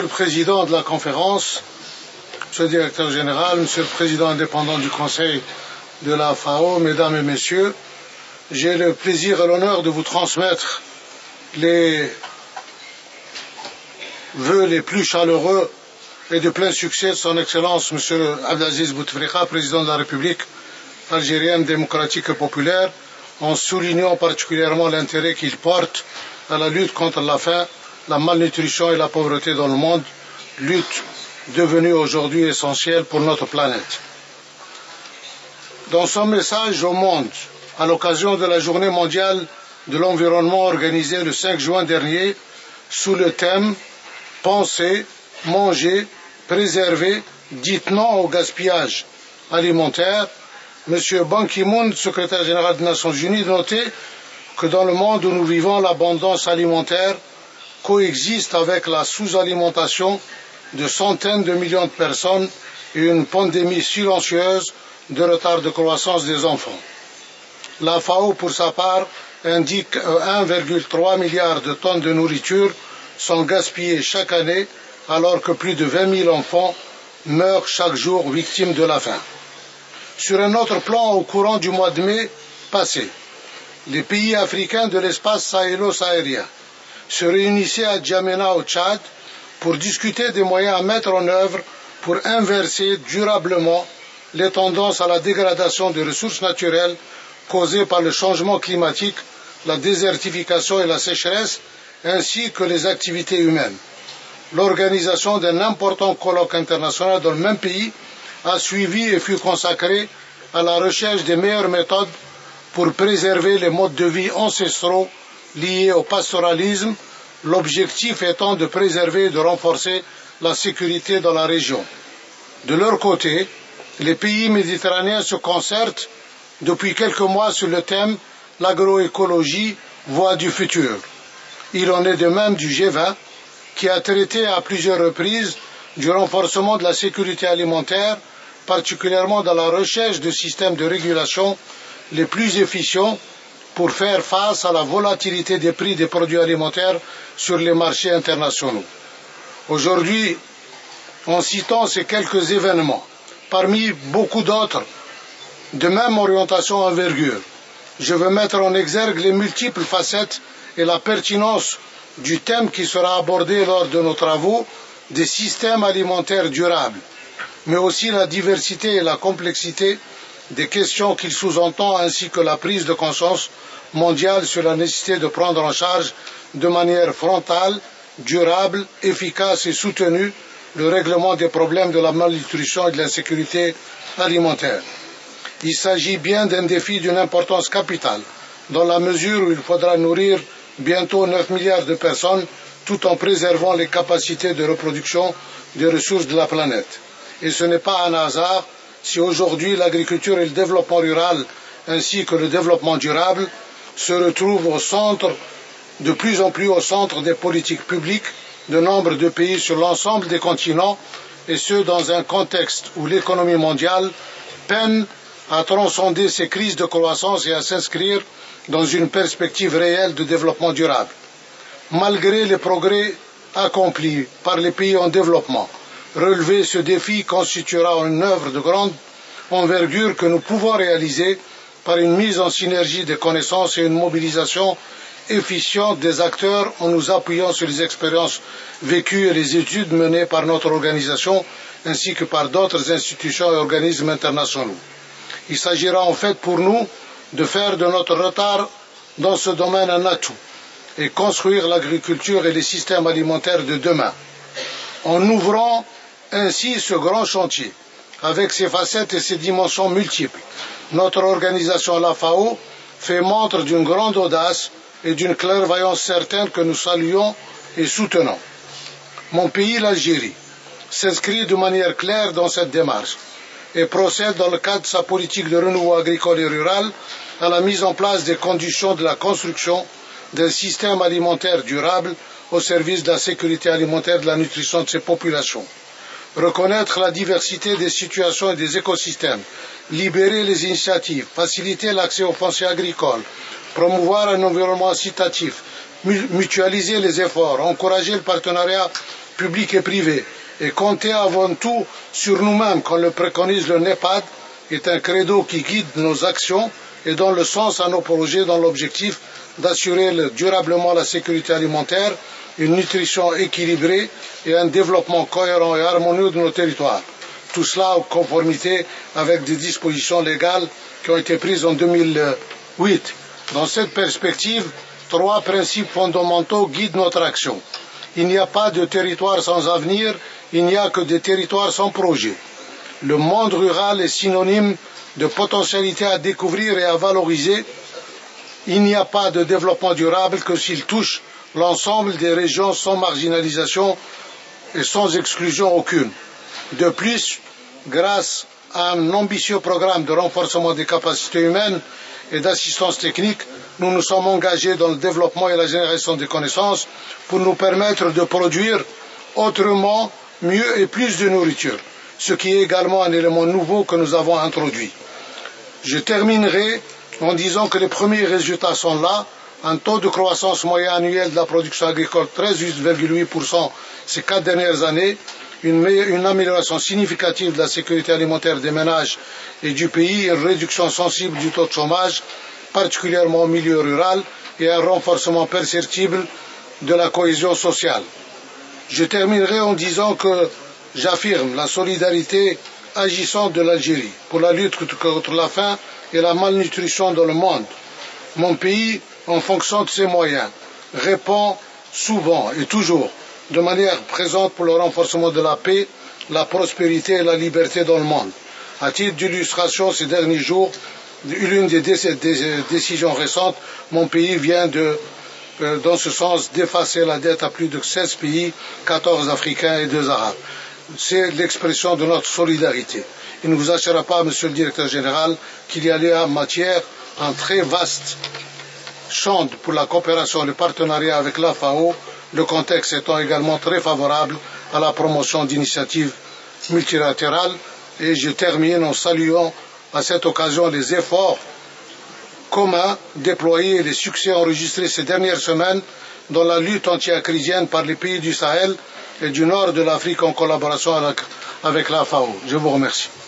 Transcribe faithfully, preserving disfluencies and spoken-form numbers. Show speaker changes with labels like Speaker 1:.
Speaker 1: le Président de la conférence, Monsieur le Directeur général, Monsieur le Président indépendant du Conseil de la F A O, Mesdames et Messieurs, j'ai le plaisir et l'honneur de vous transmettre les vœux les plus chaleureux et de plein succès de Son Excellence Monsieur Abdelaziz Bouteflika, Président de la République algérienne démocratique et populaire, en soulignant particulièrement l'intérêt qu'il porte à la lutte contre la faim, la malnutrition et la pauvreté dans le monde, lutte devenue aujourd'hui essentielle pour notre planète. Dans son message au monde, à l'occasion de la Journée mondiale de l'environnement organisée le cinq juin dernier, sous le thème « Penser, manger, préserver, dites non au gaspillage alimentaire », M. Ban Ki-moon, secrétaire général des Nations Unies, notait que dans le monde où nous vivons, l'abondance alimentaire coexiste avec la sous-alimentation de centaines de millions de personnes et une pandémie silencieuse de retard de croissance des enfants. La F A O, pour sa part, indique que un virgule trois milliard de tonnes de nourriture sont gaspillées chaque année, alors que plus de vingt mille enfants meurent chaque jour victimes de la faim. Sur un autre plan, au courant du mois de mai passé, les pays africains de l'espace sahélo-sahélien se réunissaient à Djamena au Tchad pour discuter des moyens à mettre en œuvre pour inverser durablement les tendances à la dégradation des ressources naturelles causées par le changement climatique, la désertification et la sécheresse, ainsi que les activités humaines. L'organisation d'un important colloque international dans le même pays a suivi et fut consacrée à la recherche des meilleures méthodes pour préserver les modes de vie ancestraux liés au pastoralisme, l'objectif étant de préserver et de renforcer la sécurité dans la région. De leur côté, les pays méditerranéens se concertent depuis quelques mois sur le thème « L'agroécologie, voie du futur ». Il en est de même du G vingt, qui a traité à plusieurs reprises du renforcement de la sécurité alimentaire, particulièrement dans la recherche de systèmes de régulation les plus efficients pour faire face à la volatilité des prix des produits alimentaires sur les marchés internationaux. Aujourd'hui, en citant ces quelques événements, parmi beaucoup d'autres de même orientation envergure, je veux mettre en exergue les multiples facettes et la pertinence du thème qui sera abordé lors de nos travaux des systèmes alimentaires durables, mais aussi la diversité et la complexité des questions qu'il sous-entend, ainsi que la prise de conscience mondiale sur la nécessité de prendre en charge de manière frontale, durable, efficace et soutenue le règlement des problèmes de la malnutrition et de l'insécurité alimentaire. Il s'agit bien d'un défi d'une importance capitale, dans la mesure où il faudra nourrir bientôt neuf milliards de personnes tout en préservant les capacités de reproduction des ressources de la planète. Et ce n'est pas un hasard si aujourd'hui l'agriculture et le développement rural ainsi que le développement durable se retrouvent au centre, de plus en plus au centre des politiques publiques de nombre de pays sur l'ensemble des continents, et ce dans un contexte où l'économie mondiale peine à transcender ces crises de croissance et à s'inscrire dans une perspective réelle de développement durable. Malgré les progrès accomplis par les pays en développement, relever ce défi constituera une œuvre de grande envergure que nous pouvons réaliser par une mise en synergie des connaissances et une mobilisation efficiente des acteurs en nous appuyant sur les expériences vécues et les études menées par notre organisation ainsi que par d'autres institutions et organismes internationaux. Il s'agira en fait pour nous de faire de notre retard dans ce domaine un atout et construire l'agriculture et les systèmes alimentaires de demain. En ouvrant ainsi ce grand chantier, avec ses facettes et ses dimensions multiples, notre organisation, la F A O, fait montre d'une grande audace et d'une clairvoyance certaine que nous saluons et soutenons. Mon pays, l'Algérie, s'inscrit de manière claire dans cette démarche et procède dans le cadre de sa politique de renouveau agricole et rural à la mise en place des conditions de la construction d'un système alimentaire durable au service de la sécurité alimentaire et de la nutrition de ses populations. Reconnaître la diversité des situations et des écosystèmes, libérer les initiatives, faciliter l'accès au foncier agricole, promouvoir un environnement incitatif, mutualiser les efforts, encourager le partenariat publics et privés, et compter avant tout sur nous-mêmes, comme le préconise le NEPAD, est un credo qui guide nos actions et donne le sens à nos projets dans l'objectif d'assurer durablement la sécurité alimentaire, une nutrition équilibrée et un développement cohérent et harmonieux de nos territoires. Tout cela en conformité avec des dispositions légales qui ont été prises en deux mille huit. Dans cette perspective, trois principes fondamentaux guident notre action. Il n'y a pas de territoire sans avenir, il n'y a que des territoires sans projet. Le monde rural est synonyme de potentialité à découvrir et à valoriser. Il n'y a pas de développement durable que s'il touche l'ensemble des régions sans marginalisation et sans exclusion aucune. De plus, grâce à un ambitieux programme de renforcement des capacités humaines et d'assistance technique, nous nous sommes engagés dans le développement et la génération de connaissances pour nous permettre de produire autrement, mieux et plus de nourriture, ce qui est également un élément nouveau que nous avons introduit. Je terminerai en disant que les premiers résultats sont là. Un taux de croissance moyen annuel de la production agricole treize virgule huit pour cent ces quatre dernières années, une, une amélioration significative de la sécurité alimentaire des ménages et du pays, une réduction sensible du taux de chômage, particulièrement au milieu rural, et un renforcement perceptible de la cohésion sociale. Je terminerai en disant que j'affirme la solidarité agissante de l'Algérie pour la lutte contre la faim et la malnutrition dans le monde. Mon pays, en fonction de ses moyens, répond souvent et toujours de manière présente pour le renforcement de la paix, la prospérité et la liberté dans le monde. À titre d'illustration, ces derniers jours, l'une des décisions récentes, mon pays vient de, euh, dans ce sens, d'effacer la dette à plus de seize pays, quatorze africains et deux arabes. C'est l'expression de notre solidarité. Il ne vous assurera pas, Monsieur le Directeur Général, qu'il y a en matière un très vaste champ pour la coopération et le partenariat avec la F A O, le contexte étant également très favorable à la promotion d'initiatives multilatérales. Et je termine en saluant à cette occasion les efforts communs déployés et les succès enregistrés ces dernières semaines dans la lutte anti-acridienne par les pays du Sahel et du nord de l'Afrique en collaboration avec, avec la F A O. Je vous remercie.